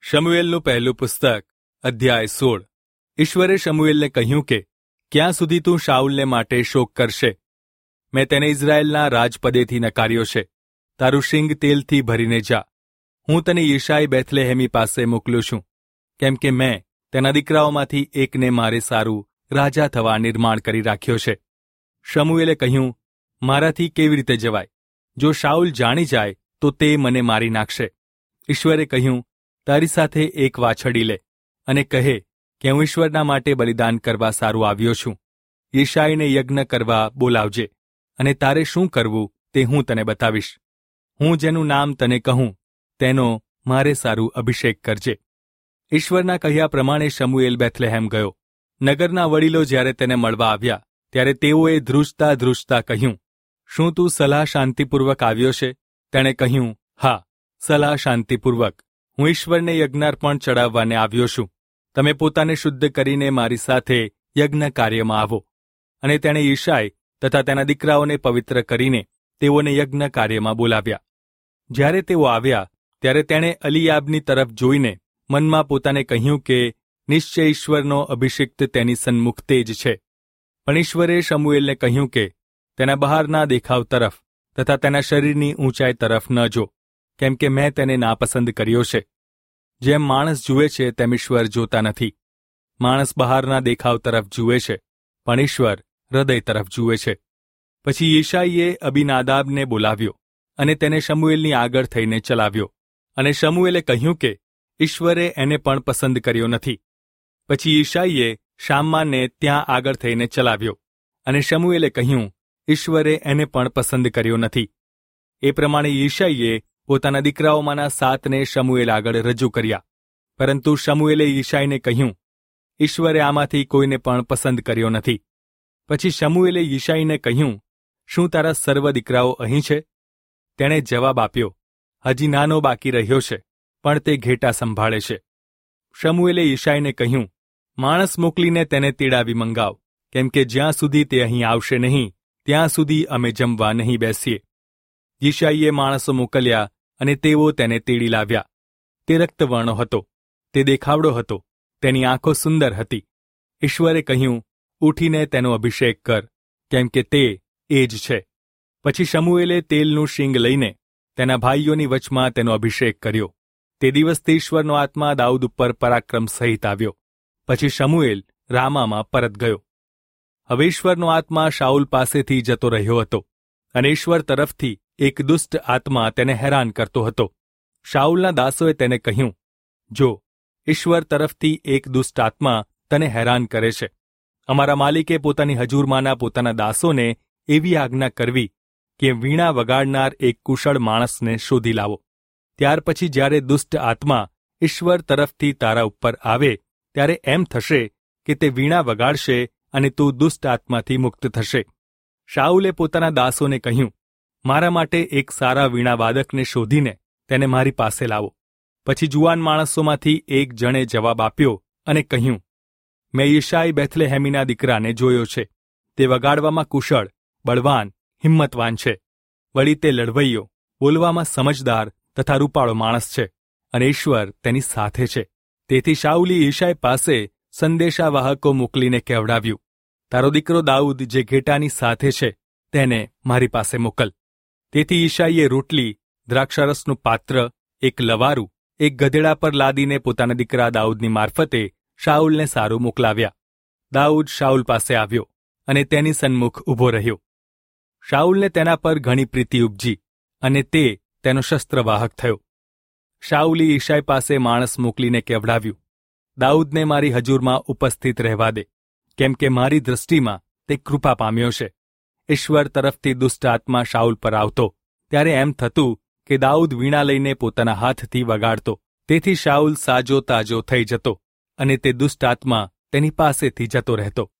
શમુએલનું પહેલું પુસ્તક અધ્યાય 16। ઈશ્વરે શમુએલને કહ્યું કે ક્યાં સુધી તું શાઉલને માટે શોક કરશે? મેં તેને ઇઝરાયેલના રાજપદેથી નકાર્યો છે। તારું શીંગ તેલથી ભરીને જા। હું તને યિશાઈ બેથલેહેમી પાસે મોકલું છું, કેમ કે મેં તેના દીકરાઓમાંથી એકને મારે સારું રાજા થવા નિર્માણ કરી રાખ્યો છે। શમુએલે કહ્યું, મારાથી કેવી રીતે જવાય? જો શાઉલ જાણી જાય તો તે મને મારી નાખશે। ઈશ્વરે કહ્યું, તારી સાથે એક વાછડી લે અને કહે કે હું ઈશ્વરના માટે બલિદાન કરવા સારું આવ્યો છું। યિશાઈને યજ્ઞ કરવા બોલાવજે, અને તારે શું કરવું તે હું તને બતાવીશ। હું જેનું નામ તને કહું તેનો મારે સારું અભિષેક કરજે। ઈશ્વરના કહ્યા પ્રમાણે શમુએલ બેથલેહેમ ગયો। નગરના વડીલો જ્યારે તેને મળવા આવ્યા ત્યારે તેઓએ ધ્રુજતા ધ્રુજતા કહ્યું, શું તું સલાહ શાંતિપૂર્વક આવ્યો છે? તેણે કહ્યું, હા, સલાહ શાંતિપૂર્વક। હું ઈશ્વરને યજ્ઞાર્પણ ચડાવવાને આવ્યો છું। તમે પોતાને શુદ્ધ કરીને મારી સાથે યજ્ઞ કાર્યમાં આવો। અને તેણે યિશાઈ તથા તેના દીકરાઓને પવિત્ર કરીને તેઓને યજ્ઞ કાર્યમાં બોલાવ્યા। જ્યારે તેઓ આવ્યા ત્યારે તેણે અલિયાબની તરફ જોઈને મનમાં પોતાને કહ્યું કે નિશ્ચય ઈશ્વરનો અભિષિક્ત તેની સન્મુખ જ છે। પણ ઈશ્વરે શમુએલને કહ્યું કે તેના બહારના દેખાવ તરફ તથા તેના શરીરની ઊંચાઈ તરફ ન જો, કેમ કે મેં તેને નાપસંદ કર્યો છે। જેમ માણસ જુએ છે તેમ ઈશ્વર જોતા નથી। માણસ બહારના દેખાવ તરફ જુએ છે, પણ ઈશ્વર હૃદય તરફ જુએ છે। પછી યિશાઈએ અબીનાદાબને બોલાવ્યો અને તેને શમુએલની આગળ થઈને ચલાવ્યો। અને શમુએલે કહ્યું કે ઈશ્વરે એને પણ પસંદ કર્યો નથી। પછી યિશાઈએ શામ્માને ત્યાં આગળ થઈને ચલાવ્યો, અને શમુએલે કહ્યું, ઈશ્વરે એને પણ પસંદ કર્યો નથી। એ પ્રમાણે યિશાઈએ પોતાના દીકરાઓમાંના 7ને શમુએલ આગળ રજૂ કર્યા। પરંતુ શમુએલે યિશાઈને કહ્યું, ઈશ્વરે આમાંથી કોઈને પણ પસંદ કર્યો નથી। પછી શમુએલે યિશાઈને કહ્યું, શું તારા સર્વ દીકરાઓ અહીં છે? તેણે જવાબ આપ્યો, હજી નાનો બાકી રહ્યો છે, પણ તે ઘેટા સંભાળે છે। શમુએલે યિશાઈને કહ્યું, માણસ મોકલીને તેને તેડાવી મંગાવ, કેમ કે જ્યાં સુધી તે અહીં આવશે નહીં ત્યાં સુધી અમે જમવા નહીં બેસીએ। યિશાઈએ માણસો મોકલ્યા અને તેઓ તેને તેડી લાવ્યા। તે રક્તવર્ણો હતો, તે દેખાવડો હતો, તેની આંખો સુંદર હતી। ઈશ્વરે કહ્યું, ઉઠીને તેનો અભિષેક કર, કેમ કે તે એ જ છે। પછી શમુએલે તેલનું શીંગ લઈને તેના ભાઈઓની વચમાં તેનો અભિષેક કર્યો। તે દિવસથી ઈશ્વરનો આત્મા દાઉદ ઉપર પરાક્રમ સહિત આવ્યો। પછી શમુએલ રામામાં પરત ગયો। હવે ઈશ્વરનો આત્મા શાઉલ પાસેથી જતો રહ્યો હતો, અને ઈશ્વર તરફથી એક દુષ્ટ આત્મા તેને હેરાન કરતો હતો। શાઉલના દાસોએ તેને કહ્યું, જો ઈશ્વર તરફથી એક દુષ્ટ આત્મા તને હેરાન કરે છે, અમારા માલિકે પોતાની હજૂરમાંના પોતાના દાસોને એવી આજ્ઞા કરવી કે વીણા વગાડનાર એક કુશળ માણસને શોધી લાવો। ત્યાર પછી જ્યારે દુષ્ટ આત્મા ઈશ્વર તરફથી તારા ઉપર આવે ત્યારે એમ થશે કે તે વીણા વગાડશે અને તું દુષ્ટ આત્માથી મુક્ત થશે। શાઉલે પોતાના દાસોને કહ્યું, મારા માટે એક સારા વીણાવાદકને શોધીને તેને મારી પાસે લાવો। પછી જુવાન માણસોમાંથી એક જણે જવાબ આપ્યો અને કહ્યું, મેં યિશાઈ બેથલેહેમીના દીકરાને જોયો છે। તે વગાડવામાં કુશળ, બળવાન, હિંમતવાન છે। વળી તે લડવૈયો, બોલવામાં સમજદાર તથા રૂપાળો માણસ છે, અને ઈશ્વર તેની સાથે છે। તેથી શાઉલી યિશાઈ પાસે સંદેશાવાહકો મોકલીને કહેવડાવ્યું, તારો દીકરો દાઉદ જે ઘેટાની સાથે છે તેને મારી પાસે મોકલ। તેથી યિશાઈએ રોટલી, દ્રાક્ષારસનું પાત્ર, એક લવારું, એક ગધેડા પર લાદીને પોતાના દીકરા દાઉદની મારફતે શાઉલને સારું મોકલાવ્યા। દાઉદ શાઉલ પાસે આવ્યો અને તેની સન્મુખ ઊભો રહ્યો। શાઉલને તેના પર ઘણી પ્રીતિ ઉપજી અને તે તેનો શસ્ત્રવાહક થયો। શાઉલે યિશાઈ પાસે માણસ મોકલીને કહેવડાવ્યું, દાઉદને મારી હજૂરમાં ઉપસ્થિત રહેવા દે, કેમ કે મારી દૃષ્ટિમાં તે કૃપા પામ્યો છે। ઈશ્વર તરફથી દુષ્ટ આત્મા શાઉલ પર આવતો ત્યારે એમ થતું કે દાઉદ વીણા લઈને પોતાના હાથથી વગાડતો। તેથી શાઉલ સાજો તાજો થઈ જતો અને તે દુષ્ટ આત્મા તેની પાસેથી જતો રહેતો।